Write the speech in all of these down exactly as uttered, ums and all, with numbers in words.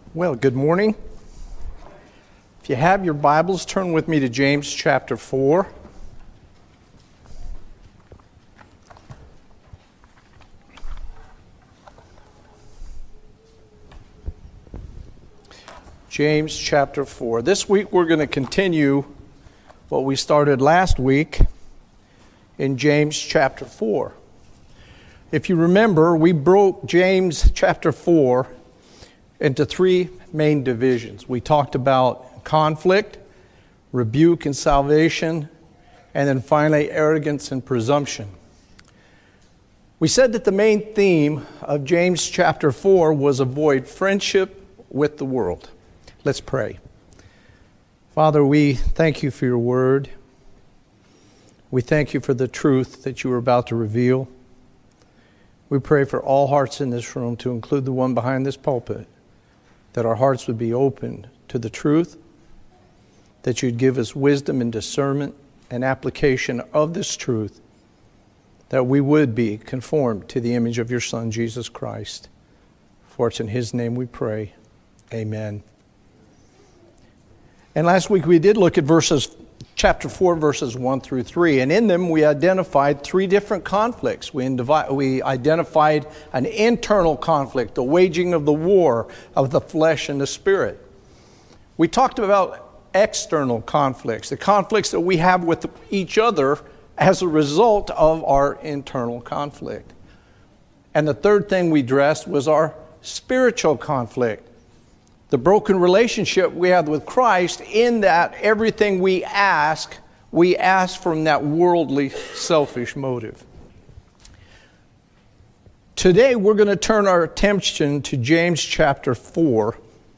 Well, good morning. If you have your Bibles, turn with me to James chapter four. James chapter four. This week we're going to continue what we started last week in James chapter four. If you remember, we broke James chapter four into three main divisions. We talked about conflict, rebuke and salvation, and then finally arrogance and presumption. We said that the main theme of James chapter four was avoid friendship with the world. Let's pray. Father, we thank you for your word. We thank you for the truth that you are about to reveal. We pray for all hearts in this room, to include the one behind this pulpit, that our hearts would be open to the truth, that you'd give us wisdom and discernment and application of this truth, that we would be conformed to the image of your Son, Jesus Christ. For it's in his name we pray. Amen. And last week we did look at verses, chapter four, verses one through three. And in them we identified three different conflicts. We, indivi- we identified an internal conflict, the waging of the war of the flesh and the spirit. We talked about external conflicts, the conflicts that we have with each other as a result of our internal conflict. And the third thing we addressed was our spiritual conflict. The broken relationship we have with Christ, in that everything we ask, we ask from that worldly, selfish motive. Today we're going to turn our attention to James chapter four,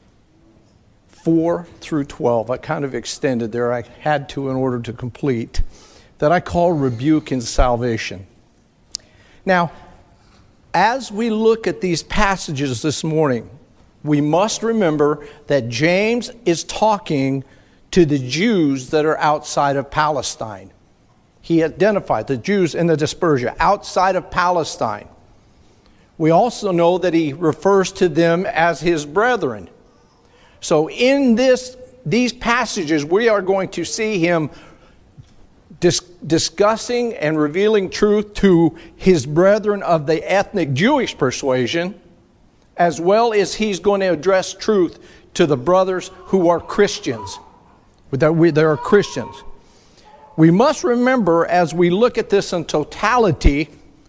four through twelve. I kind of extended there. I had to in order to complete. That I call rebuke and salvation. Now, as we look at these passages this morning, we must remember that James is talking to the Jews that are outside of Palestine. He identified the Jews in the dispersion outside of Palestine. We also know that he refers to them as his brethren. So in this, these passages, we are going to see him dis- discussing and revealing truth to his brethren of the ethnic Jewish persuasion, as well as he's going to address truth to the brothers who are Christians. That we, there are Christians. We must remember, as we look at this in totality,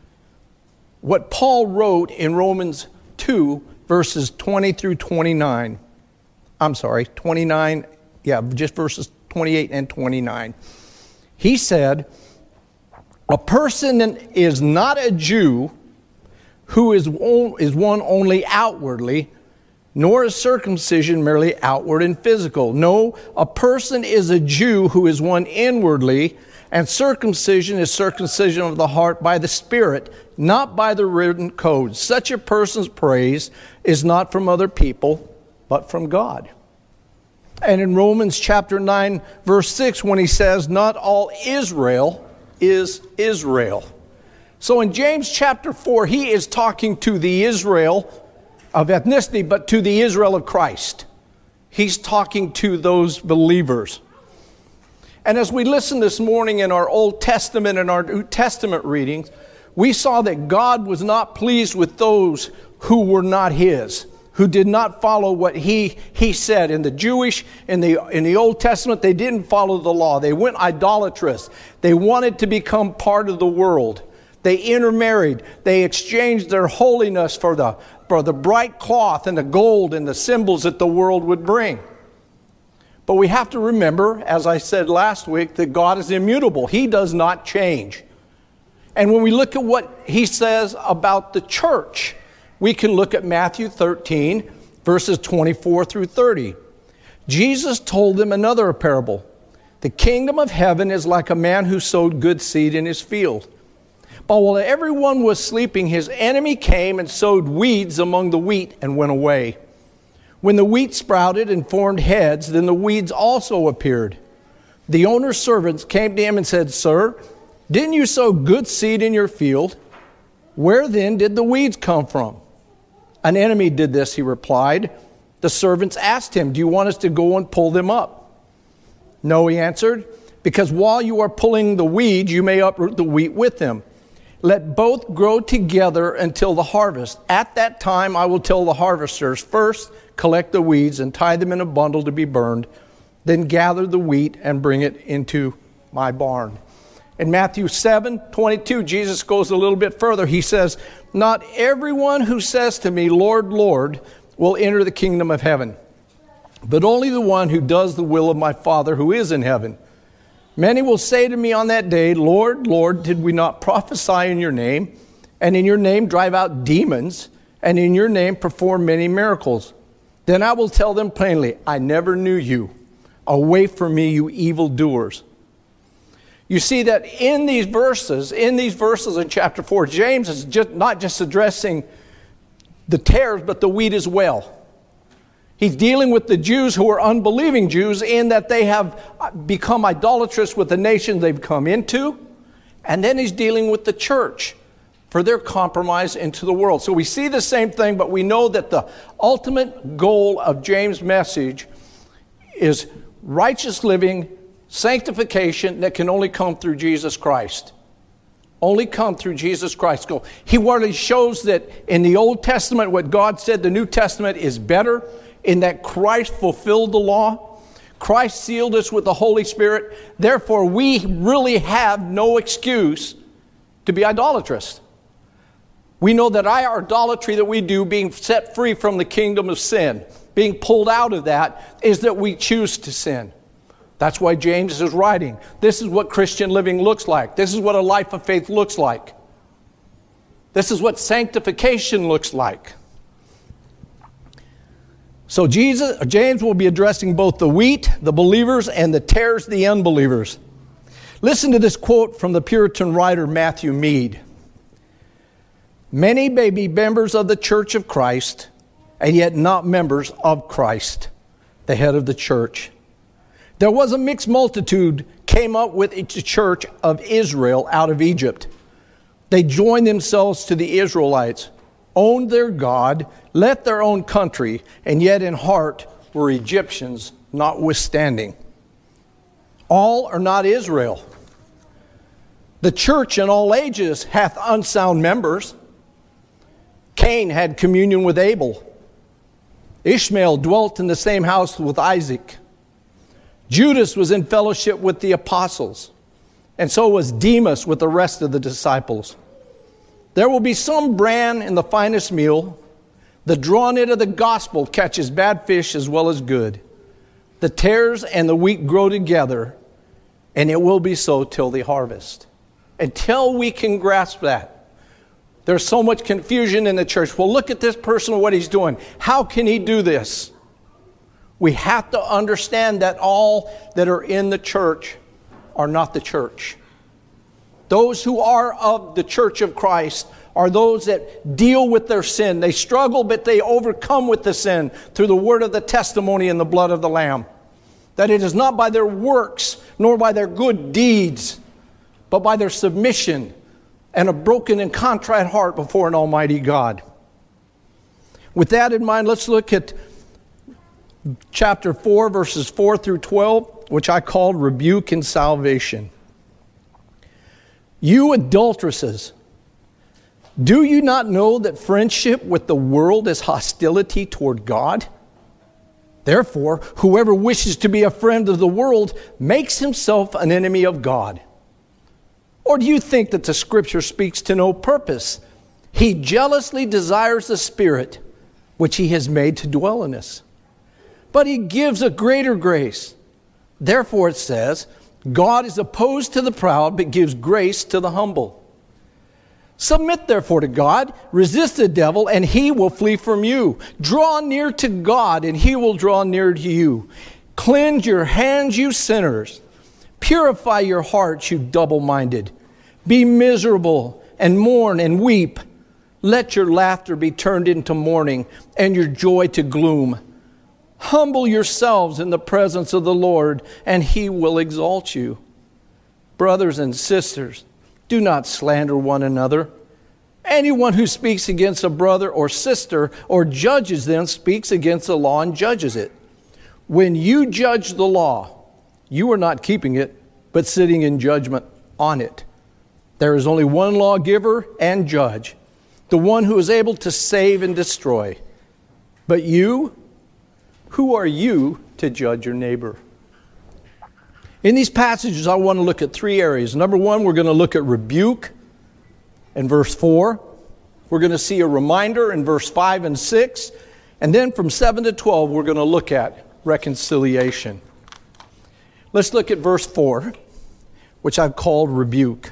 what Paul wrote in Romans two, verses twenty through twenty-nine. I'm sorry, twenty-nine, yeah, just verses twenty-eight and twenty-nine. He said, "A person is not a Jew who is, is one only outwardly, nor is circumcision merely outward and physical. No, a person is a Jew who is one inwardly, and circumcision is circumcision of the heart by the Spirit, not by the written code. Such a person's praise is not from other people, but from God." And in Romans chapter nine, verse six, when he says, "Not all Israel is Israel." So in James chapter four, he is talking to the Israel of ethnicity, but to the Israel of Christ. He's talking to those believers. And as we listened this morning in our Old Testament and our New Testament readings, we saw that God was not pleased with those who were not his, who did not follow what he, he said. In the Jewish, in the, in the Old Testament, they didn't follow the law. They went idolatrous. They wanted to become part of the world. They intermarried. They exchanged their holiness for the, for the bright cloth and the gold and the symbols that the world would bring. But we have to remember, as I said last week, that God is immutable. He does not change. And when we look at what he says about the church, we can look at Matthew thirteen, verses twenty-four through thirty. Jesus told them another parable. "The kingdom of heaven is like a man who sowed good seed in his field. But while everyone was sleeping, his enemy came and sowed weeds among the wheat and went away. When the wheat sprouted and formed heads, then the weeds also appeared. The owner's servants came to him and said, 'Sir, didn't you sow good seed in your field? Where then did the weeds come from?' 'An enemy did this,' he replied. The servants asked him, "Do you want us to go and pull them up?" "No," he answered, "because while you are pulling the weeds, you may uproot the wheat with them. Let both grow together until the harvest. At that time I will tell the harvesters, first collect the weeds and tie them in a bundle to be burned, then gather the wheat and bring it into my barn." In Matthew seven twenty-two, Jesus goes a little bit further. He says, "Not everyone who says to me, 'Lord, Lord,' will enter the kingdom of heaven, but only the one who does the will of my Father who is in heaven. Many will say to me on that day, 'Lord, Lord, did we not prophesy in your name, and in your name drive out demons, and in your name perform many miracles?' Then I will tell them plainly, 'I never knew you. Away from me, you evildoers.'" You see that in these verses, in these verses in chapter four, James is just not just addressing the tares, but the wheat as well. He's dealing with the Jews who are unbelieving Jews in that they have become idolatrous with the nation they've come into. And then he's dealing with the church for their compromise into the world. So we see the same thing, but we know that the ultimate goal of James' message is righteous living, sanctification that can only come through Jesus Christ. Only come through Jesus Christ. He already shows that in the Old Testament, what God said, the New Testament is better in that Christ fulfilled the law. Christ sealed us with the Holy Spirit. Therefore, we really have no excuse to be idolatrous. We know that our idolatry that we do, being set free from the kingdom of sin, being pulled out of that, is that we choose to sin. That's why James is writing. This is what Christian living looks like. This is what a life of faith looks like. This is what sanctification looks like. So Jesus, James will be addressing both the wheat, the believers, and the tares, the unbelievers. Listen to this quote from the Puritan writer Matthew Mead. "Many may be members of the Church of Christ, and yet not members of Christ, the head of the church. There was a mixed multitude came up with the church of Israel out of Egypt. They joined themselves to the Israelites, owned their God, left their own country, and yet in heart were Egyptians notwithstanding. All are not Israel. The church in all ages hath unsound members. Cain had communion with Abel. Ishmael dwelt in the same house with Isaac. Judas was in fellowship with the apostles, and so was Demas with the rest of the disciples. There will be some bran in the finest meal. The drawn in of the gospel catches bad fish as well as good. The tares and the wheat grow together, and it will be so till the harvest." Until we can grasp that, there's so much confusion in the church. Well, look at this person, what he's doing. How can he do this? We have to understand that all that are in the church are not the church. Those who are of the church of Christ are those that deal with their sin. They struggle, but they overcome with the sin through the word of the testimony and the blood of the Lamb. That it is not by their works, nor by their good deeds, but by their submission and a broken and contrite heart before an almighty God. With that in mind, let's look at chapter four, verses four through twelve, which I called Rebuke and Salvation. "You adulteresses, do you not know that friendship with the world is hostility toward God? Therefore, whoever wishes to be a friend of the world makes himself an enemy of God. Or do you think that the Scripture speaks to no purpose? He jealously desires the Spirit which He has made to dwell in us. But He gives a greater grace. Therefore it says, God is opposed to the proud, but gives grace to the humble. Submit therefore to God, resist the devil, and he will flee from you. Draw near to God, and He will draw near to you. Cleanse your hands, you sinners. Purify your hearts, you double-minded. Be miserable, and mourn, and weep. Let your laughter be turned into mourning, and your joy to gloom. Humble yourselves in the presence of the Lord, and He will exalt you. Brothers and sisters, do not slander one another. Anyone who speaks against a brother or sister or judges them speaks against the law and judges it. When you judge the law, you are not keeping it, but sitting in judgment on it. There is only one lawgiver and judge, the one who is able to save and destroy. But you, who are you to judge your neighbor? In these passages, I want to look at three areas. Number one, we're going to look at rebuke in verse four. We're going to see a reminder in verse five and six. And then from seven to twelve, we're going to look at reconciliation. Let's look at verse four, which I've called rebuke.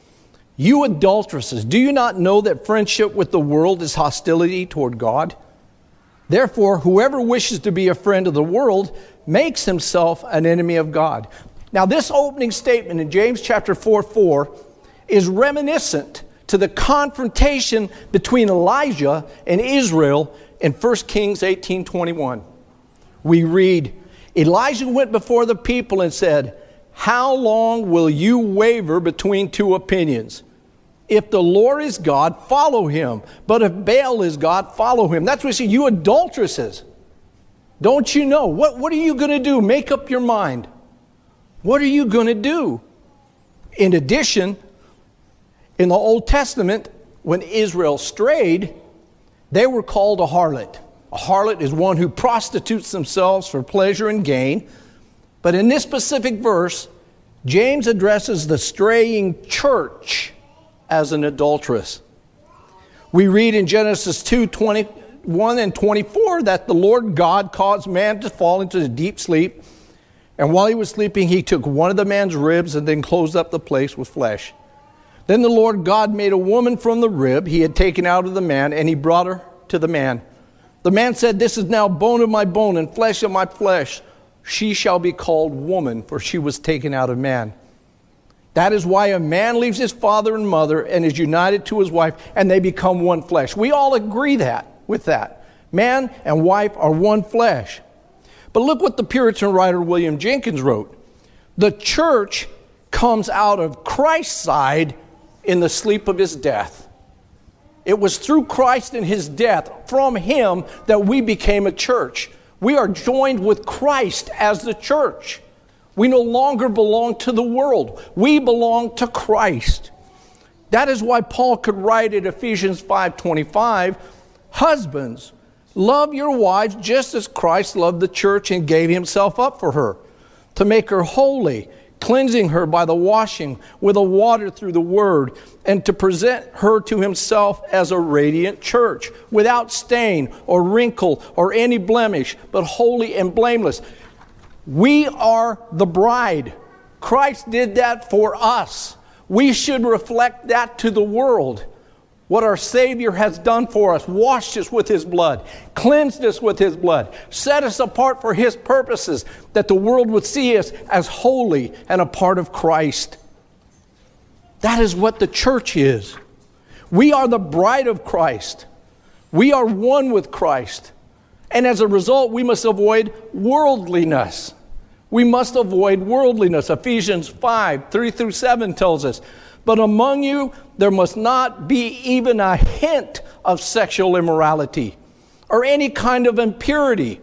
You adulteresses, do you not know that friendship with the world is hostility toward God? Therefore, whoever wishes to be a friend of the world makes himself an enemy of God. Now, this opening statement in James chapter four, four is reminiscent to the confrontation between Elijah and Israel in First Kings eighteen twenty-one. We read, Elijah went before the people and said, how long will you waver between two opinions? If the Lord is God, follow him. But if Baal is God, follow him. That's what we see. You adulteresses. Don't you know? What, what are you going to do? Make up your mind. What are you going to do? In addition, in the Old Testament, when Israel strayed, they were called a harlot. A harlot is one who prostitutes themselves for pleasure and gain. But in this specific verse, James addresses the straying church as an adulteress. We read in Genesis two, twenty-one and twenty-four that the Lord God caused man to fall into a deep sleep. And while he was sleeping, he took one of the man's ribs and then closed up the place with flesh. Then the Lord God made a woman from the rib he had taken out of the man, and he brought her to the man. The man said, this is now bone of my bone and flesh of my flesh. She shall be called woman, for she was taken out of man. That is why a man leaves his father and mother and is united to his wife, and they become one flesh. We all agree that with that. Man and wife are one flesh. But look what the Puritan writer William Jenkins wrote. The church comes out of Christ's side in the sleep of his death. It was through Christ and his death, from him, that we became a church. We are joined with Christ as the church. We no longer belong to the world. We belong to Christ. That is why Paul could write in Ephesians five twenty-five, husbands, love your wives just as Christ loved the church and gave himself up for her, to make her holy, cleansing her by the washing with the water through the word, and to present her to himself as a radiant church, without stain or wrinkle or any blemish, but holy and blameless. We are the bride. Christ did that for us. We should reflect that to the world. What our Savior has done for us, washed us with his blood, cleansed us with his blood, set us apart for his purposes, that the world would see us as holy and a part of Christ. That is what the church is. We are the bride of Christ. We are one with Christ. And as a result, we must avoid worldliness. We must avoid worldliness. Ephesians five, three through seven tells us, but among you there must not be even a hint of sexual immorality or any kind of impurity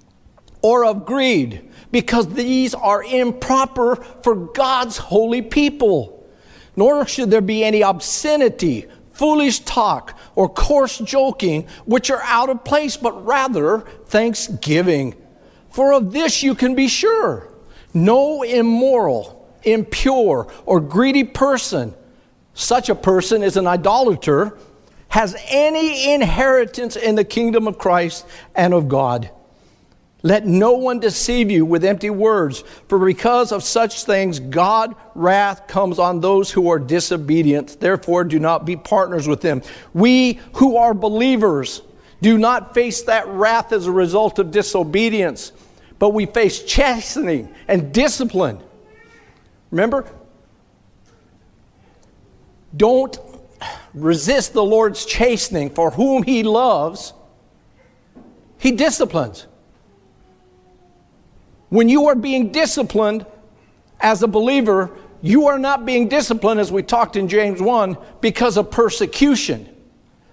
or of greed, because these are improper for God's holy people. Nor should there be any obscenity, foolish talk, or coarse joking, which are out of place, but rather thanksgiving. For of this you can be sure, no immoral, impure, or greedy person, such a person is an idolater, has any inheritance in the kingdom of Christ and of God. Let no one deceive you with empty words, for because of such things, God's wrath comes on those who are disobedient. Therefore, do not be partners with them. We who are believers do not face that wrath as a result of disobedience, but we face chastening and discipline. Remember? Don't resist the Lord's chastening, for whom he loves, he disciplines. When you are being disciplined as a believer, you are not being disciplined, as we talked in James one, because of persecution.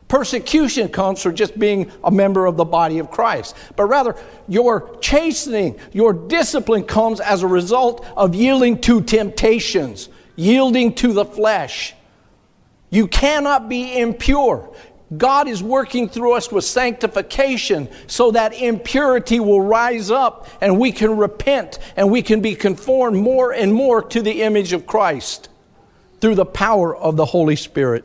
persecution comes for just being a member of the body of Christ. But rather, your chastening, your discipline comes as a result of yielding to temptations, yielding to the flesh. You cannot be impure. God is working through us with sanctification so that impurity will rise up and we can repent and we can be conformed more and more to the image of Christ through the power of the Holy Spirit.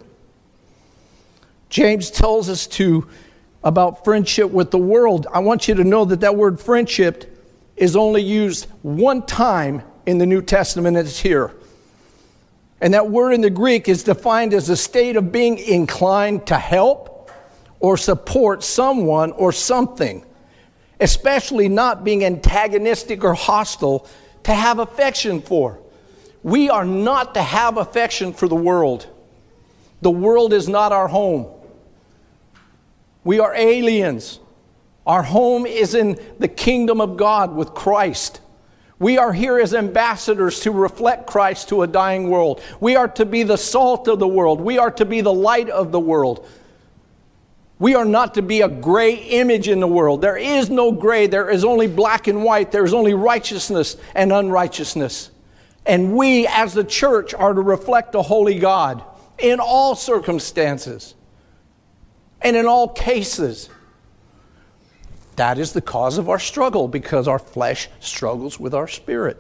James tells us to about friendship with the world. I want you to know that that word friendship is only used one time in the New Testament, and it's here. And that word in the Greek is defined as a state of being inclined to help or support someone or something, especially not being antagonistic or hostile, to have affection for. We are not to have affection for the world. The world is not our home. We are aliens. Our home is in the kingdom of God with Christ. We are here as ambassadors to reflect Christ to a dying world. We are to be the salt of the world. We are to be the light of the world. We are not to be a gray image in the world. There is no gray. There is only black and white. There is only righteousness and unrighteousness. And we as the church are to reflect a holy God in all circumstances and in all cases. That is the cause of our struggle, because our flesh struggles with our spirit.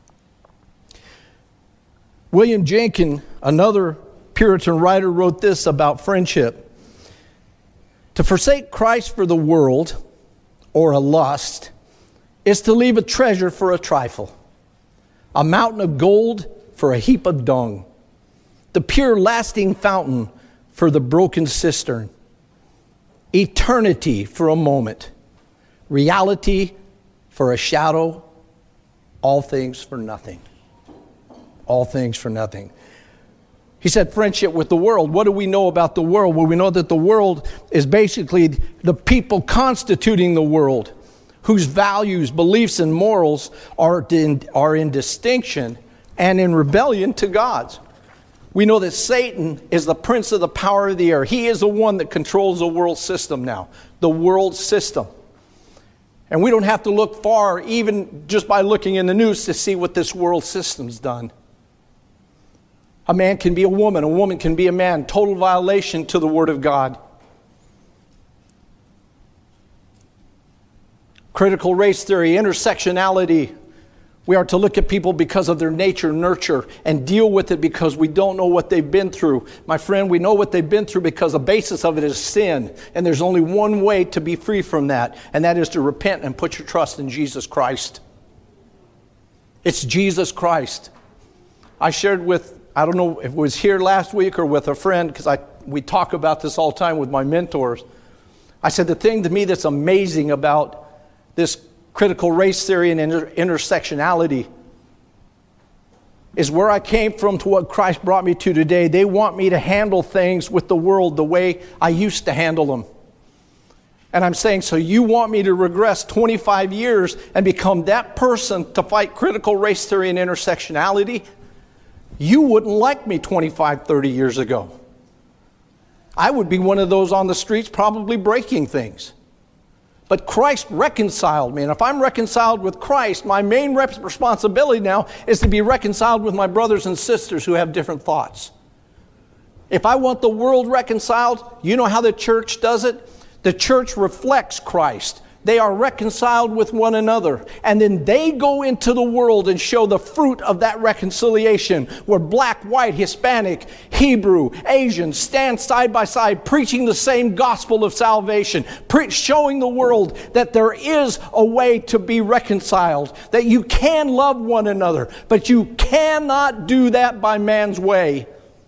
William Jenkins, another Puritan writer, wrote this about friendship. To forsake Christ for the world or a lust is to leave a treasure for a trifle, a mountain of gold for a heap of dung, the pure lasting fountain for the broken cistern, eternity for a moment, reality for a shadow, all things for nothing. All things for nothing. He said friendship with the world. What do we know about the world? Well, we know that the world is basically the people constituting the world, whose values, beliefs, and morals are in, are in distinction and in rebellion to God's. We know that Satan is the prince of the power of the air. He is the one that controls the world system now, the world system. And we don't have to look far, even just by looking in the news, to see what this world system's done. A man can be a woman, a woman can be a man, total violation to the Word of God. Critical race theory, intersectionality. We are to look at people because of their nature, nurture, and deal with it because we don't know what they've been through. My friend, we know what they've been through because the basis of it is sin. And there's only one way to be free from that, and that is to repent and put your trust in Jesus Christ. It's Jesus Christ. I shared with, I don't know if it was here last week or with a friend, because I we talk about this all the time with my mentors. I said the thing to me that's amazing about this critical race theory and inter- intersectionality is where I came from to what Christ brought me to today. They want me to handle things with the world the way I used to handle them. And I'm saying, so you want me to regress twenty-five years and become that person to fight critical race theory and intersectionality? You wouldn't like me twenty-five, thirty years ago. I would be one of those on the streets probably breaking things. But Christ reconciled me. And if I'm reconciled with Christ, my main responsibility now is to be reconciled with my brothers and sisters who have different thoughts. If I want the world reconciled, you know how the church does it? The church reflects Christ. They are reconciled with one another. And then they go into the world and show the fruit of that reconciliation, where black, white, Hispanic, Hebrew, Asian stand side by side preaching the same gospel of salvation, pre- showing the world that there is a way to be reconciled, that you can love one another, but you cannot do that by man's way.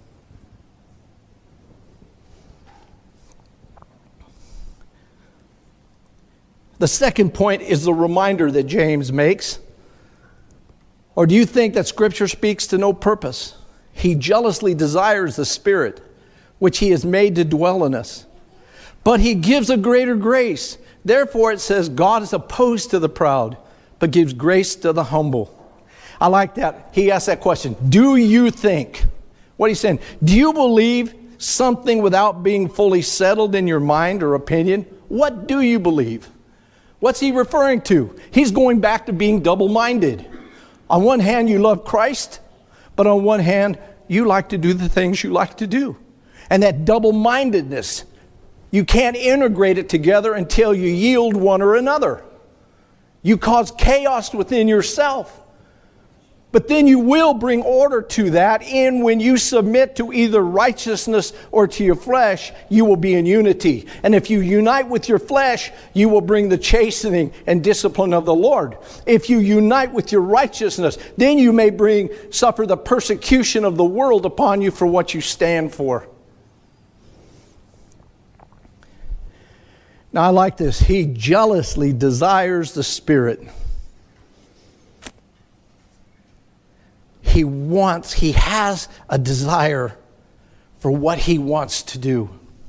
The second point is the reminder that James makes. Or do you think that Scripture speaks to no purpose? He jealously desires the Spirit, which He has made to dwell in us. But He gives a greater grace. Therefore it says, God is opposed to the proud, but gives grace to the humble. I like that. He asked that question. Do you think? What he's saying, do you believe something without being fully settled in your mind or opinion, what do you believe? What's he referring to? He's going back to being double-minded. On one hand, you love Christ, but on one hand, you like to do the things you like to do. And that double-mindedness, you can't integrate it together until you yield one or another. You cause chaos within yourself. But then you will bring order to that, and when you submit to either righteousness or to your flesh, you will be in unity. And if you unite with your flesh, you will bring the chastening and discipline of the Lord. If you unite with your righteousness, then you may bring suffer the persecution of the world upon you for what you stand for. Now I like this. He jealously desires the Spirit. He wants, he has a desire for what he wants to do.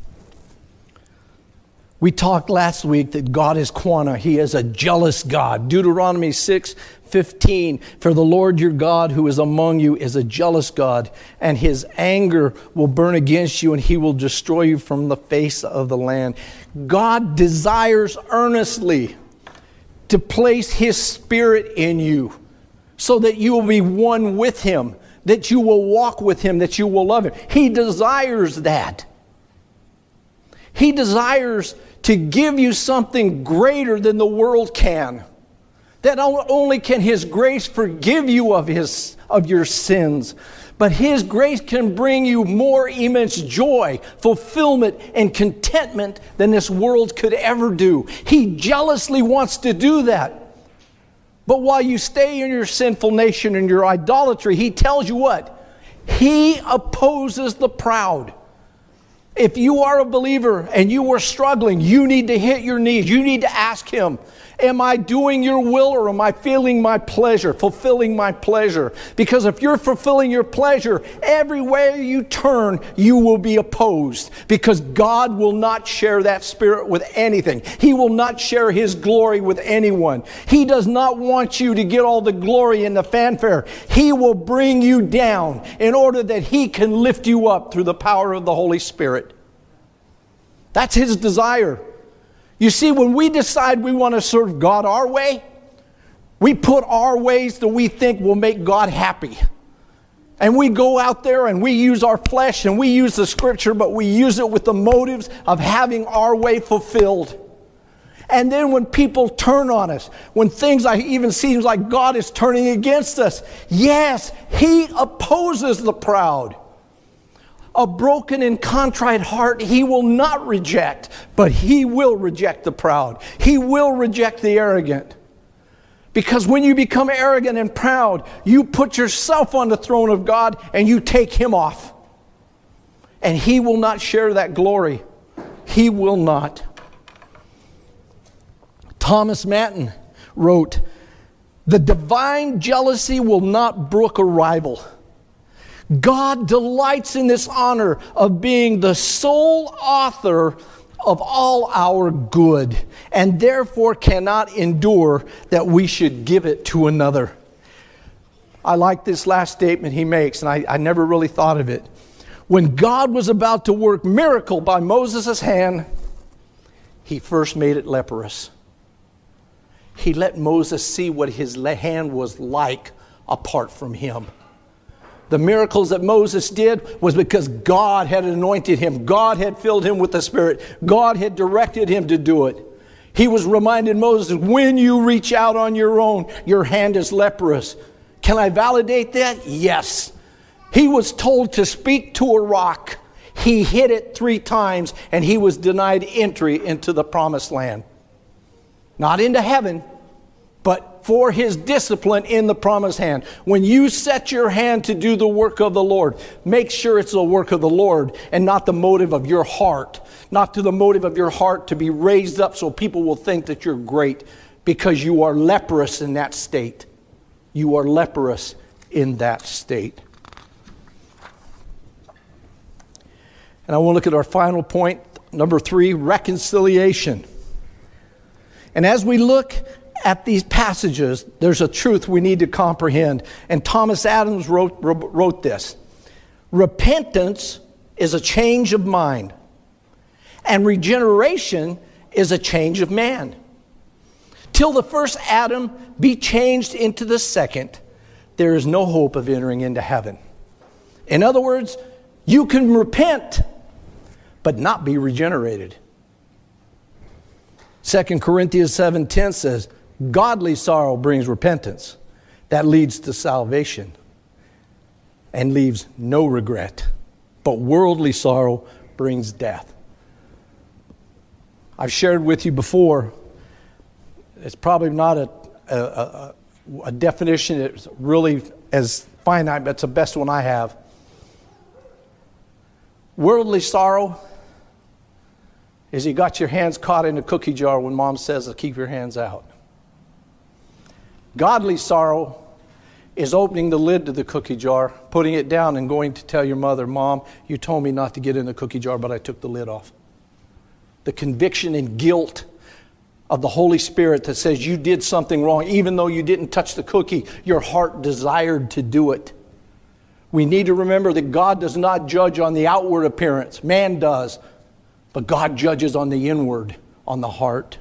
We talked last week that God is Quana. He is a jealous God. Deuteronomy six fifteen, for the Lord your God who is among you is a jealous God, and his anger will burn against you, and he will destroy you from the face of the land. God desires earnestly to place his Spirit in you, so that you will be one with him, that you will walk with him, that you will love him. He desires that. He desires to give you something greater than the world can. That not only can his grace forgive you of his of your sins, but his grace can bring you more immense joy, fulfillment, and contentment than this world could ever do. He jealously wants to do that. But while you stay in your sinful nation and your idolatry, he tells you what? He opposes the proud. If you are a believer and you are struggling, you need to hit your knees. You need to ask him, am I doing your will, or am I feeling my pleasure, fulfilling my pleasure? Because if you're fulfilling your pleasure, everywhere you turn, you will be opposed. Because God will not share that Spirit with anything. He will not share his glory with anyone. He does not want you to get all the glory and the fanfare. He will bring you down in order that he can lift you up through the power of the Holy Spirit. That's his desire. You see, when we decide we want to serve God our way, we put our ways that we think will make God happy. And we go out there and we use our flesh and we use the Scripture, but we use it with the motives of having our way fulfilled. And then when people turn on us, when things like even seems like God is turning against us, yes, he opposes the proud. A broken and contrite heart he will not reject, but he will reject the proud. He will reject the arrogant. Because when you become arrogant and proud, you put yourself on the throne of God and you take him off. And he will not share that glory. He will not. Thomas Manton wrote, "The divine jealousy will not brook a rival. God delights in this honor of being the sole author of all our good, and therefore cannot endure that we should give it to another." I like this last statement he makes, and I, I never really thought of it. When God was about to work miracle by Moses' hand, he first made it leprous. He let Moses see what his hand was like apart from him. The miracles that Moses did was because God had anointed him. God had filled him with the Spirit. God had directed him to do it. He was reminding Moses, when you reach out on your own, your hand is leprous. Can I validate that? Yes. He was told to speak to a rock. He hit it three times and he was denied entry into the promised land. Not into heaven, but for his discipline in the promised hand. When you set your hand to do the work of the Lord, make sure it's the work of the Lord and not the motive of your heart. Not to the motive of your heart to be raised up so people will think that you're great, because you are leprous in that state. You are leprous in that state. And I want to look at our final point, number three, reconciliation. And as we look at these passages, there's a truth we need to comprehend. And Thomas Adams wrote, wrote this. Repentance is a change of mind. And regeneration is a change of man. Till the first Adam be changed into the second, there is no hope of entering into heaven. In other words, you can repent, but not be regenerated. Second Corinthians seven ten says, godly sorrow brings repentance. That leads to salvation and leaves no regret. But worldly sorrow brings death. I've shared with you before, it's probably not a, a, a, a definition that's really as finite, but it's the best one I have. Worldly sorrow is you got your hands caught in a cookie jar when mom says to keep your hands out. Godly sorrow is opening the lid to the cookie jar, putting it down and going to tell your mother, Mom, you told me not to get in the cookie jar, but I took the lid off. The conviction and guilt of the Holy Spirit that says you did something wrong, even though you didn't touch the cookie, your heart desired to do it. We need to remember that God does not judge on the outward appearance. Man does. But God judges on the inward, on the heart.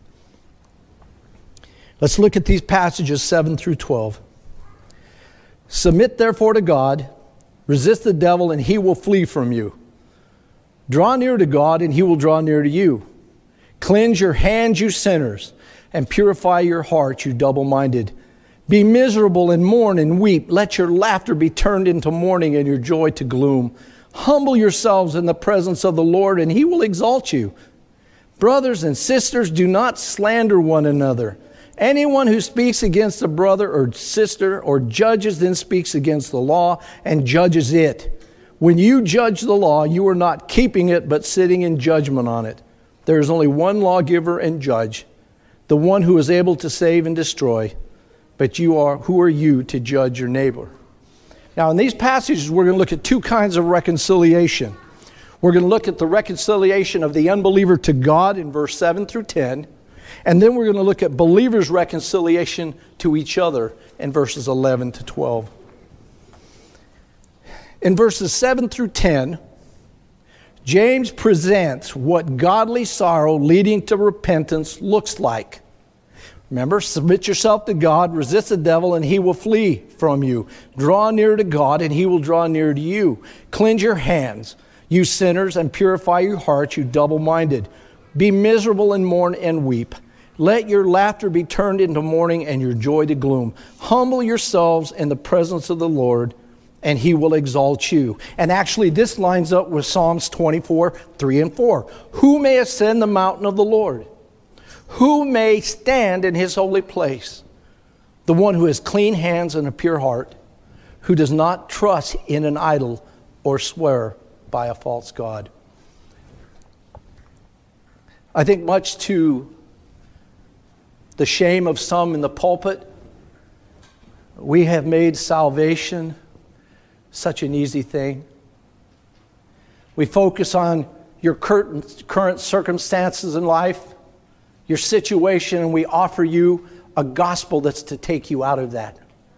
Let's look at these passages seven through twelve. Submit therefore to God, resist the devil, and he will flee from you. Draw near to God, and he will draw near to you. Cleanse your hands, you sinners, and purify your hearts, you double-minded. Be miserable and mourn and weep. Let your laughter be turned into mourning and your joy to gloom. Humble yourselves in the presence of the Lord, and he will exalt you. Brothers and sisters, do not slander one another. Anyone who speaks against a brother or sister or judges then speaks against the law and judges it. When you judge the law, you are not keeping it, but sitting in judgment on it. There is only one lawgiver and judge, the one who is able to save and destroy. But you are, who are you to judge your neighbor? Now, in these passages, we're going to look at two kinds of reconciliation. We're going to look at the reconciliation of the unbeliever to God in verse seven through ten. And then we're going to look at believers' reconciliation to each other in verses eleven to twelve. In verses seven through ten, James presents what godly sorrow leading to repentance looks like. Remember, submit yourself to God, resist the devil, and he will flee from you. Draw near to God, and he will draw near to you. Cleanse your hands, you sinners, and purify your hearts, you double-minded. Be miserable and mourn and weep. Let your laughter be turned into mourning and your joy to gloom. Humble yourselves in the presence of the Lord, and he will exalt you. And actually, this lines up with Psalms twenty-four, three and four. Who may ascend the mountain of the Lord? Who may stand in his holy place? The one who has clean hands and a pure heart, who does not trust in an idol or swear by a false god. I think much to the shame of some in the pulpit, we have made salvation such an easy thing. We focus on your current circumstances in life, your situation, and we offer you a gospel that's to take you out of that.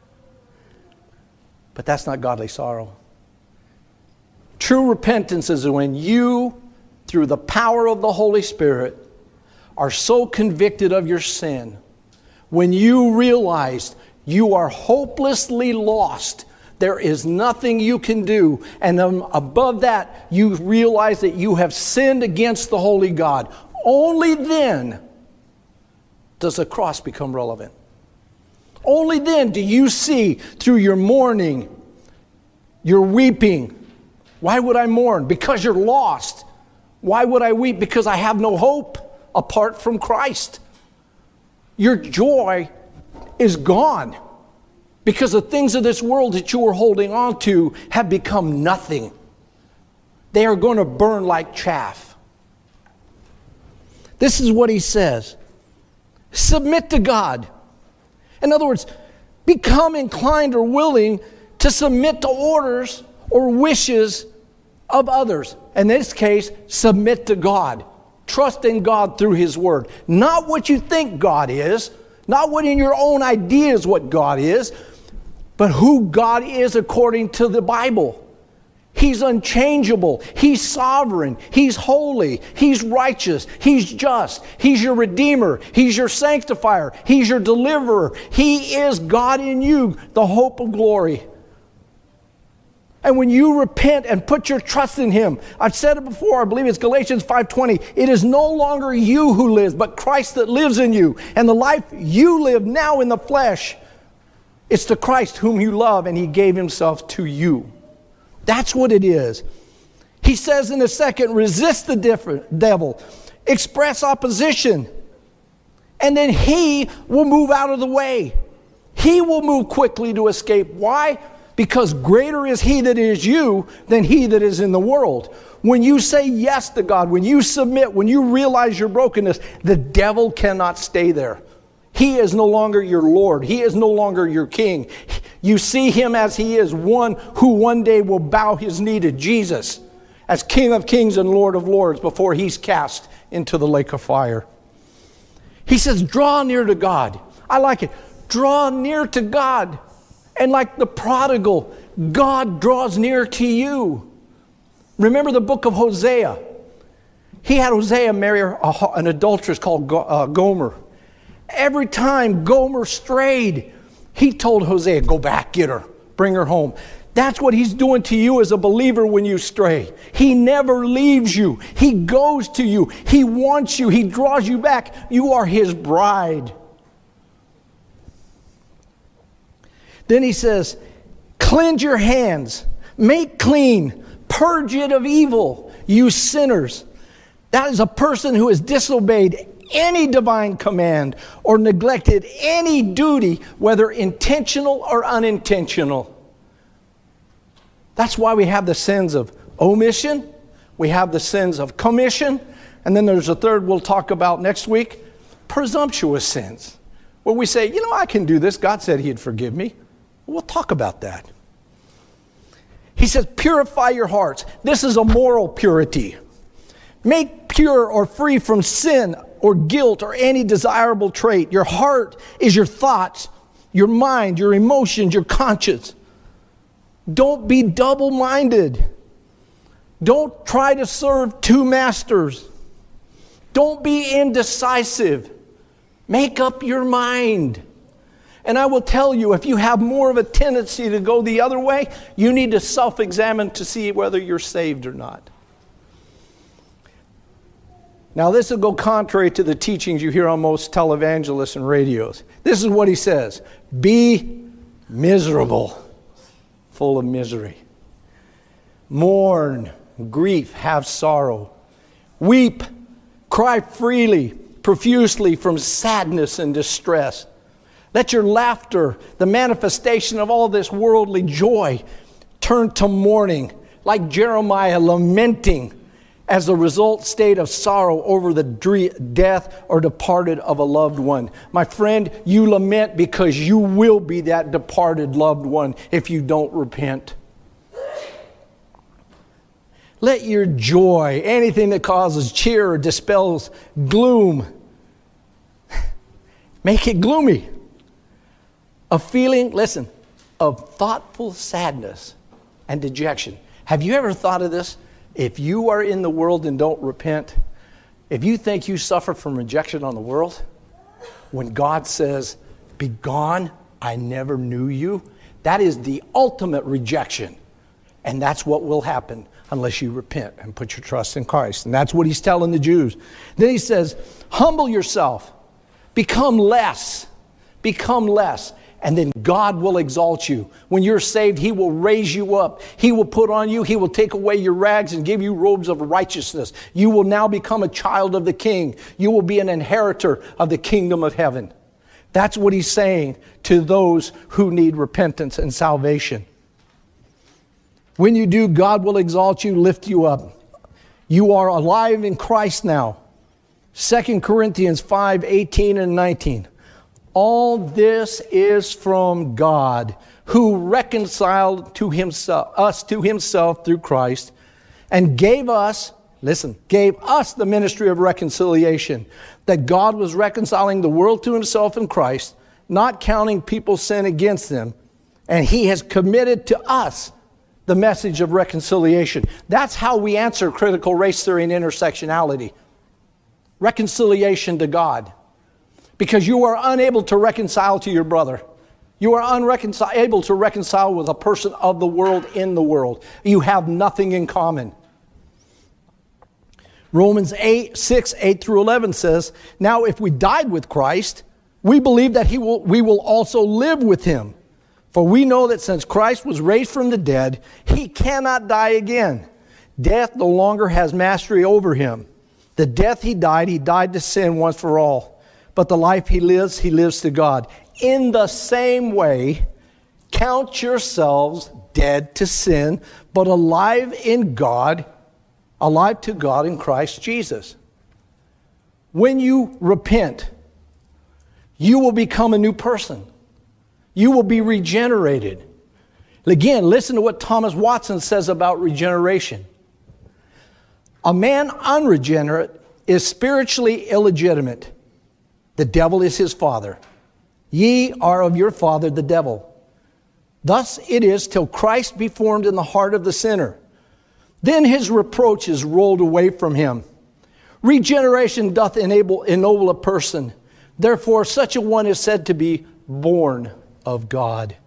But that's not godly sorrow. True repentance is when you, through the power of the Holy Spirit, are so convicted of your sin, when you realize you are hopelessly lost, there is nothing you can do, and um, above that, you realize that you have sinned against the holy God. Only then does the cross become relevant. Only then do you see through your mourning, your weeping. Why would I mourn? Because you're lost. Why would I weep? Because I have no hope apart from Christ. Your joy is gone because the things of this world that you were holding on to have become nothing. They are going to burn like chaff. This is what he says. Submit to God. In other words, become inclined or willing to submit to orders or wishes of others. In this case, submit to God. Trust in God through his word. Not what you think God is, not what in your own ideas what God is, but who God is according to the Bible. He's unchangeable. He's sovereign. He's holy. He's righteous. He's just. He's your Redeemer. He's your sanctifier. He's your deliverer. He is God in you, the hope of glory. And when you repent and put your trust in Him, I've said it before, I believe it's Galatians five twenty, it is no longer you who lives, but Christ that lives in you. And the life you live now in the flesh, it's the Christ whom you love, and He gave Himself to you. That's what it is. He says in a second, resist the devil, express opposition, and then He will move out of the way. He will move quickly to escape. Why? Because greater is He that is you than he that is in the world. When you say yes to God, when you submit, when you realize your brokenness, the devil cannot stay there. He is no longer your Lord. He is no longer your king. You see Him as He is, one who one day will bow his knee to Jesus as King of kings and Lord of lords before He's cast into the lake of fire. He says, draw near to God. I like it. Draw near to God. And like the prodigal, God draws near to you. Remember the book of Hosea. He had Hosea marry an adulteress called Gomer. Every time Gomer strayed, he told Hosea, go back, get her, bring her home. That's what He's doing to you as a believer when you stray. He never leaves you. He goes to you. He wants you. He draws you back. You are His bride. Then He says, cleanse your hands, make clean, purge it of evil, you sinners. That is a person who has disobeyed any divine command or neglected any duty, whether intentional or unintentional. That's why we have the sins of omission, we have the sins of commission, and then there's a third we'll talk about next week, presumptuous sins, where we say, you know, I can do this. God said He'd forgive me. We'll talk about that. He says, purify your hearts. This is a moral purity. Make pure or free from sin or guilt or any desirable trait. Your heart is your thoughts, your mind, your emotions, your conscience. Don't be double-minded. Don't try to serve two masters. Don't be indecisive. Make up your mind. And I will tell you, if you have more of a tendency to go the other way, you need to self-examine to see whether you're saved or not. Now, this will go contrary to the teachings you hear on most televangelists and radios. This is what he says. Be miserable, full of misery. Mourn, grief, have sorrow. Weep, cry freely, profusely from sadness and distress. Let your laughter, the manifestation of all this worldly joy, turn to mourning, like Jeremiah lamenting as the result state of sorrow over the death or departed of a loved one. My friend, you lament because you will be that departed loved one if you don't repent. Let your joy, anything that causes cheer or dispels gloom, make it gloomy. A feeling, listen, of thoughtful sadness and dejection. Have you ever thought of this? If you are in the world and don't repent, if you think you suffer from rejection on the world, when God says, "Be gone, I never knew you," that is the ultimate rejection. And that's what will happen unless you repent and put your trust in Christ. And that's what he's telling the Jews. Then he says, humble yourself, become less, become less. And then God will exalt you. When you're saved, he will raise you up. He will put on you, he will take away your rags and give you robes of righteousness. You will now become a child of the King. You will be an inheritor of the kingdom of heaven. That's what he's saying to those who need repentance and salvation. When you do, God will exalt you, lift you up. You are alive in Christ now. Second Corinthians five, eighteen and nineteen. All this is from God, who reconciled to himself, us to himself through Christ, and gave us, listen, gave us the ministry of reconciliation, that God was reconciling the world to himself in Christ, not counting people's sin against them, and he has committed to us the message of reconciliation. That's how we answer critical race theory and intersectionality. Reconciliation to God. Because you are unable to reconcile to your brother. You are unable to reconcile with a person of the world in the world. You have nothing in common. Romans eight, six, eight through eleven says, now if we died with Christ, we believe that he will, we will also live with him. For we know that since Christ was raised from the dead, he cannot die again. Death no longer has mastery over him. The death he died, he died to sin once for all. But the life he lives, he lives to God. In the same way, count yourselves dead to sin, but alive in God, alive to God in Christ Jesus. When you repent, you will become a new person. You will be regenerated. Again, listen to what Thomas Watson says about regeneration. A man unregenerate is spiritually illegitimate. The devil is his father. Ye are of your father the devil. Thus it is till Christ be formed in the heart of the sinner. Then his reproach is rolled away from him. Regeneration doth enable, ennoble a person. Therefore such a one is said to be born of God.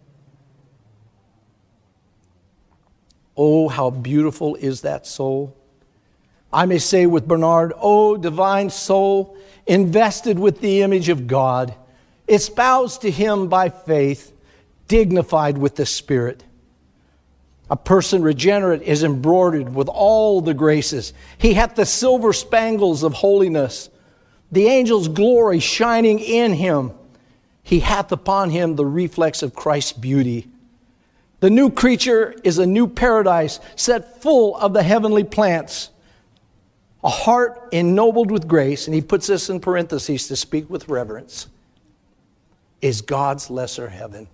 Oh, how beautiful is that soul. I may say with Bernard, oh, divine soul, invested with the image of God, espoused to him by faith, dignified with the Spirit. A person regenerate is embroidered with all the graces. He hath the silver spangles of holiness, the angel's glory shining in him. He hath upon him the reflex of Christ's beauty. The new creature is a new paradise set full of the heavenly plants. A heart ennobled with grace, and he puts this in parentheses to speak with reverence, is God's lesser heaven.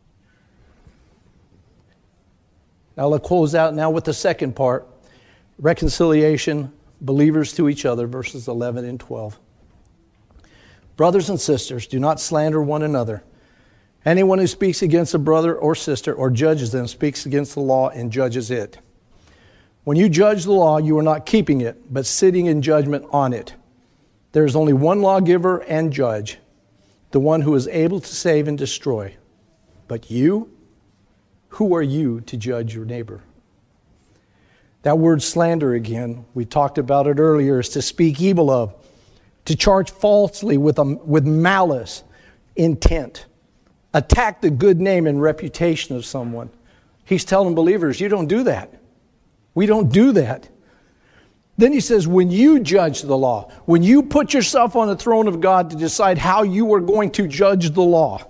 Now let's close out now with the second part, reconciliation, believers to each other, verses eleven and twelve. Brothers and sisters, do not slander one another. Anyone who speaks against a brother or sister or judges them speaks against the law and judges it. When you judge the law, you are not keeping it, but sitting in judgment on it. There is only one lawgiver and judge, the one who is able to save and destroy. But you, who are you to judge your neighbor? That word slander again, we talked about it earlier, is to speak evil of, to charge falsely with, a, with malice, intent, attack the good name and reputation of someone. He's telling believers, you don't do that. We don't do that. Then he says, when you judge the law, when you put yourself on the throne of God to decide how you are going to judge the law.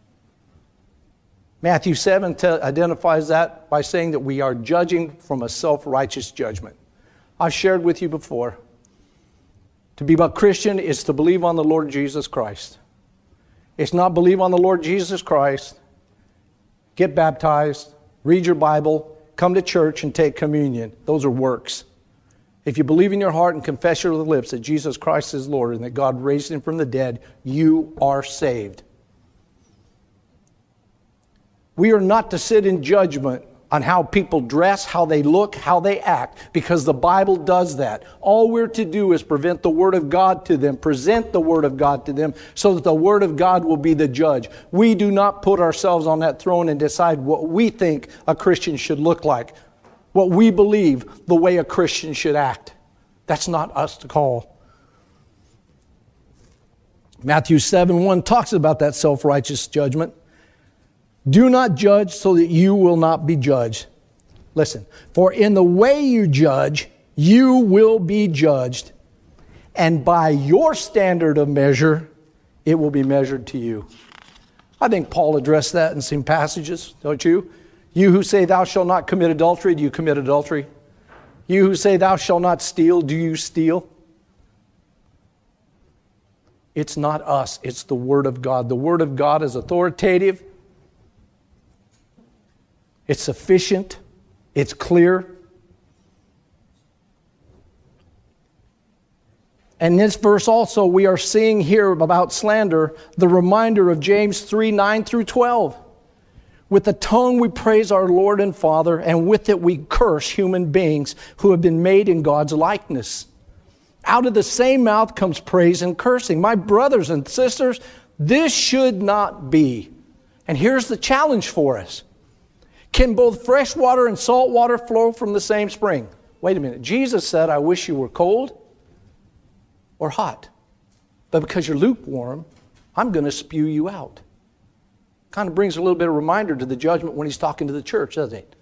Matthew seven te- identifies that by saying that we are judging from a self-righteous judgment. I've shared with you before. To be a Christian is to believe on the Lord Jesus Christ. It's not believe on the Lord Jesus Christ, get baptized, read your Bible, come to church and take communion. Those are works. If you believe in your heart and confess with your lips that Jesus Christ is Lord and that God raised him from the dead, you are saved. We are not to sit in judgment on how people dress, how they look, how they act, because the Bible does that. All we're to do is prevent the Word of God to them, present the Word of God to them, so that the Word of God will be the judge. We do not put ourselves on that throne and decide what we think a Christian should look like, what we believe the way a Christian should act. That's not us to call. Matthew seven one talks about that self-righteous judgment. Do not judge so that you will not be judged. Listen, for in the way you judge, you will be judged. And by your standard of measure, it will be measured to you. I think Paul addressed that in some passages, don't you? You who say thou shalt not commit adultery, do you commit adultery? You who say thou shalt not steal, do you steal? It's not us, it's the Word of God. The Word of God is authoritative. It's sufficient. It's clear. And in this verse also, we are seeing here about slander the reminder of James three, nine through twelve. With the tongue we praise our Lord and Father, and with it we curse human beings who have been made in God's likeness. Out of the same mouth comes praise and cursing. My brothers and sisters, this should not be. And here's the challenge for us. Can both fresh water and salt water flow from the same spring? Wait a minute. Jesus said, I wish you were cold or hot. But because you're lukewarm, I'm going to spew you out. Kind of brings a little bit of reminder to the judgment when he's talking to the church, doesn't it?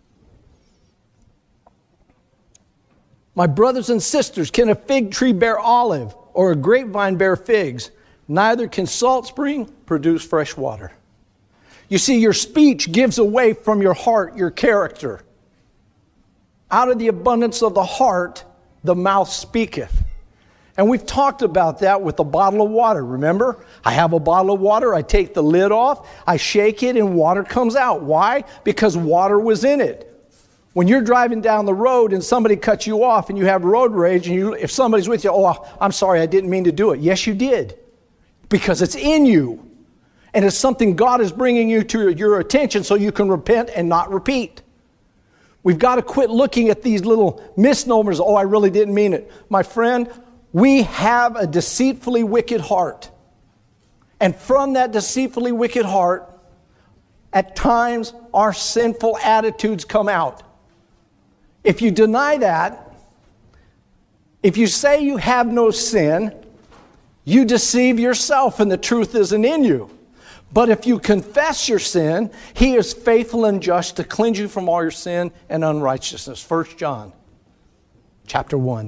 My brothers and sisters, can a fig tree bear olive or a grapevine bear figs? Neither can salt spring produce fresh water. You see, your speech gives away from your heart your character. Out of the abundance of the heart, the mouth speaketh. And we've talked about that with a bottle of water, remember? I have a bottle of water, I take the lid off, I shake it, and water comes out. Why? Because water was in it. When you're driving down the road and somebody cuts you off and you have road rage, and you, if somebody's with you, oh, I'm sorry, I didn't mean to do it. Yes, you did. Because it's in you. And it's something God is bringing you to your attention so you can repent and not repeat. We've got to quit looking at these little misnomers. Oh, I really didn't mean it. My friend, we have a deceitfully wicked heart. And from that deceitfully wicked heart, at times our sinful attitudes come out. If you deny that, if you say you have no sin, you deceive yourself and the truth isn't in you. But if you confess your sin, He is faithful and just to cleanse you from all your sin and unrighteousness. First John chapter one.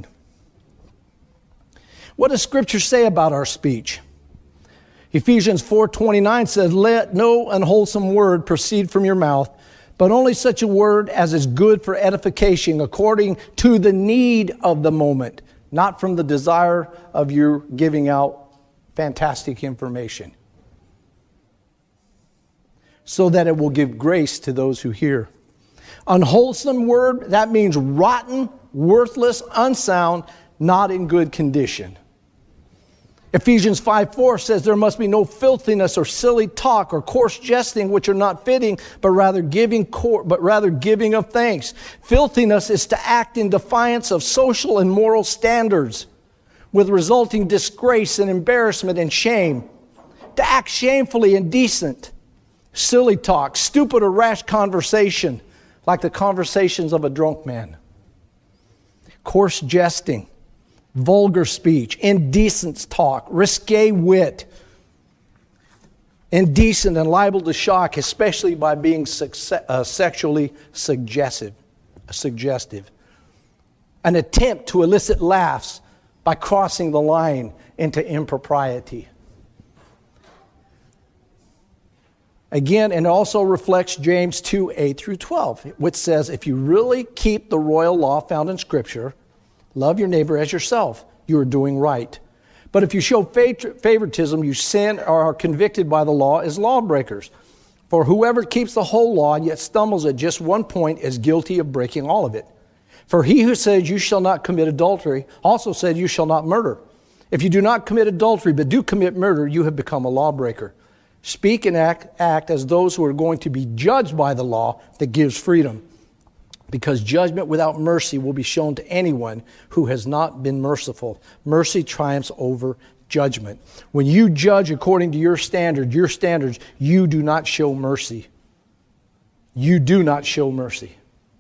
What does Scripture say about our speech? Ephesians four twenty-nine says, let no unwholesome word proceed from your mouth, but only such a word as is good for edification according to the need of the moment, not from the desire of your giving out fantastic information, so that it will give grace to those who hear. Unwholesome word, that means rotten, worthless, unsound, not in good condition. Ephesians five four says there must be no filthiness or silly talk or coarse jesting which are not fitting, but rather giving cor- but rather giving of thanks. Filthiness is to act in defiance of social and moral standards, with resulting disgrace and embarrassment and shame. To act shamefully, indecent, silly talk, stupid or rash conversation, like the conversations of a drunk man. Coarse jesting, vulgar speech, indecent talk, risque wit, indecent and liable to shock, especially by being success, uh, sexually suggestive, suggestive. An attempt to elicit laughs by crossing the line into impropriety. Again, and it also reflects James two, eight through twelve, which says, if you really keep the royal law found in Scripture, love your neighbor as yourself, you are doing right. But if you show favoritism, you sin or are convicted by the law as lawbreakers. For whoever keeps the whole law and yet stumbles at just one point is guilty of breaking all of it. For he who says you shall not commit adultery also said you shall not murder. If you do not commit adultery but do commit murder, you have become a lawbreaker. Speak and act, act as those who are going to be judged by the law that gives freedom. Because judgment without mercy will be shown to anyone who has not been merciful. Mercy triumphs over judgment. When you judge according to your standard, your standards, you do not show mercy. You do not show mercy.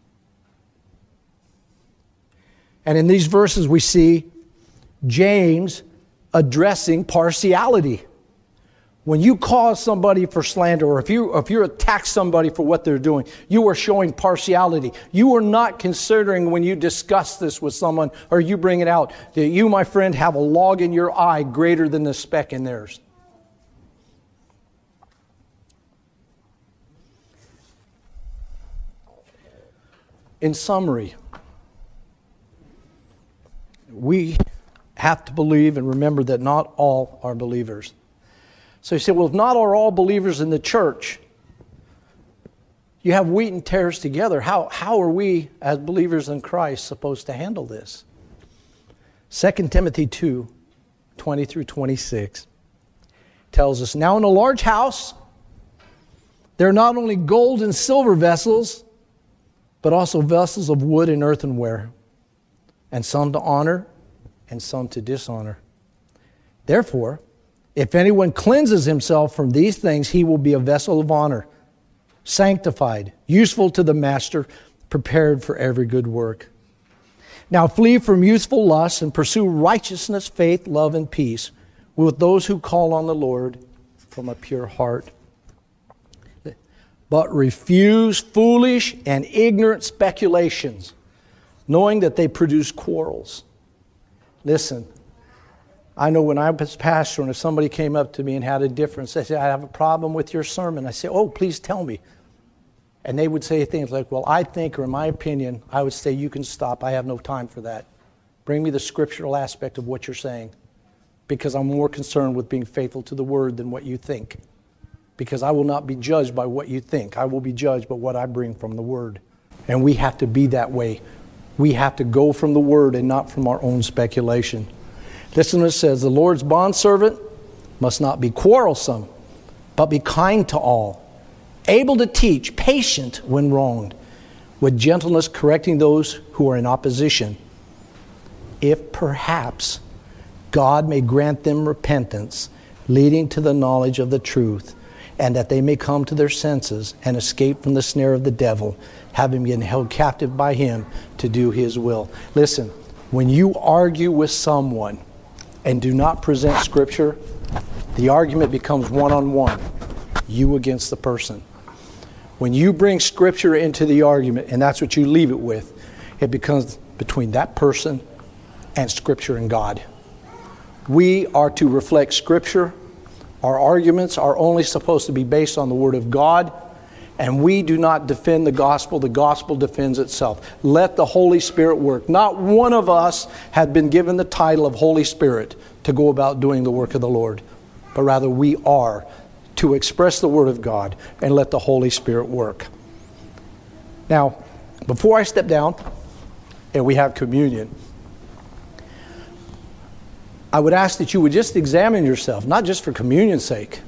And in these verses we see James addressing partiality. When you cause somebody for slander, or if you if you attack somebody for what they're doing, you are showing partiality. You are not considering when you discuss this with someone or you bring it out that you, my friend, have a log in your eye greater than the speck in theirs. In summary, we have to believe and remember that not all are believers. So you say, well, if not are all believers in the church, you have wheat and tares together. How, how are we, as believers in Christ, supposed to handle this? Second Timothy two, twenty through twenty-six tells us, now in a large house They're not only gold and silver vessels, but also vessels of wood and earthenware, and some to honor and some to dishonor. Therefore, if anyone cleanses himself from these things, he will be a vessel of honor, sanctified, useful to the master, prepared for every good work. Now flee from youthful lusts and pursue righteousness, faith, love, and peace with those who call on the Lord from a pure heart. But refuse foolish and ignorant speculations, knowing that they produce quarrels. Listen, I know when I was pastor, and if somebody came up to me and had a difference, they said, I have a problem with your sermon. I say, oh, please tell me. And they would say things like, well, I think, or in my opinion, I would say, you can stop. I have no time for that. Bring me the scriptural aspect of what you're saying, because I'm more concerned with being faithful to the word than what you think. Because I will not be judged by what you think. I will be judged by what I bring from the word. And we have to be that way. We have to go from the word and not from our own speculation. Listen to what it says, the Lord's bondservant must not be quarrelsome, but be kind to all, able to teach, patient when wronged, with gentleness correcting those who are in opposition, if perhaps God may grant them repentance, leading to the knowledge of the truth, and that they may come to their senses and escape from the snare of the devil, having been held captive by him to do his will. Listen, when you argue with someone and do not present Scripture, the argument becomes one-on-one, you against the person. When you bring Scripture into the argument, and that's what you leave it with, it becomes between that person and Scripture and God. We are to reflect Scripture. Our arguments are only supposed to be based on the Word of God, and we do not defend the gospel. The gospel defends itself. Let the Holy Spirit work. Not one of us had been given the title of Holy Spirit to go about doing the work of the Lord, but rather we are to express the Word of God and let the Holy Spirit work. Now, before I step down and we have communion, I would ask that you would just examine yourself, not just for communion's sake.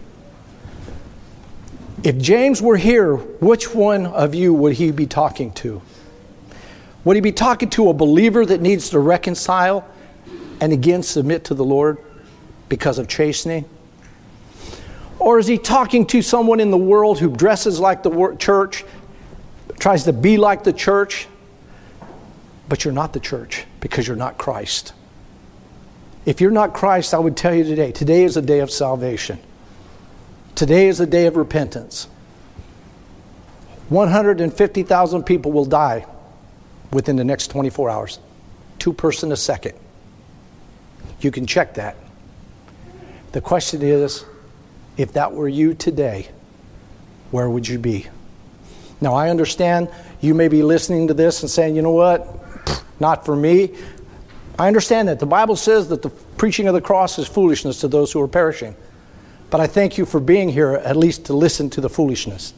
If James were here, which one of you would he be talking to? Would he be talking to a believer that needs to reconcile and again submit to the Lord because of chastening? Or is he talking to someone in the world who dresses like the church, tries to be like the church, but you're not the church because you're not Christ? If you're not Christ, I would tell you today, today is a day of salvation. Today is a day of repentance. one hundred fifty thousand people will die within the next twenty-four hours. Two person a second. You can check that. The question is, if that were you today, where would you be? Now, I understand you may be listening to this and saying, you know what? Not for me. I understand that. The Bible says that the preaching of the cross is foolishness to those who are perishing. But I thank you for being here at least to listen to the foolishness.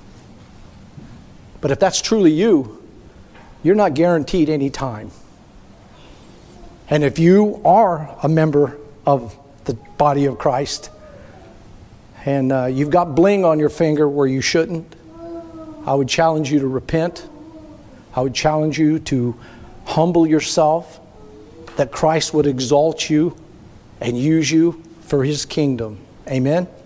But if that's truly you, you're not guaranteed any time. And if you are a member of the body of Christ and uh, you've got bling on your finger where you shouldn't, I would challenge you to repent. I would challenge you to humble yourself, that Christ would exalt you and use you for His kingdom. Amen?